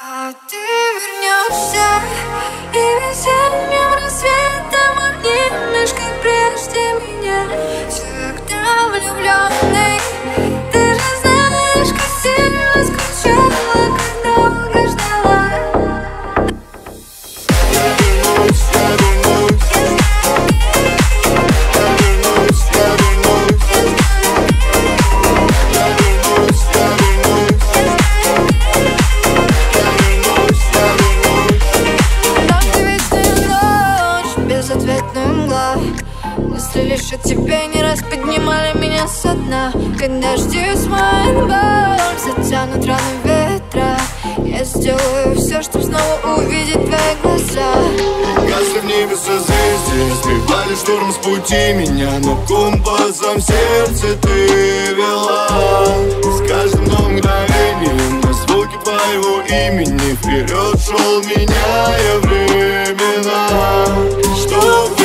А ты вернешься и весенним рассветом обнимешь, как прежде меня. Всегда влюбленный, ты же знаешь, как сильно скучала, как долго ждала. Я вернусь, я вернусь. Я вернусь, я вернусь. Я вернусь, я вернусь. Вечная ночь, безответная мгла. Мысли лишь о тебе не раз поднимали меня со дна. Когда дожди смоет боль, затянут раны ветра, я сделаю все, чтоб снова увидеть твои глаза. Гасли в небе созвездия, сбивали шторм с пути меня, но компасом сердце ты вела. С каждым новым мгновением на звуки твоего имени вперед шел, меняя времена. Что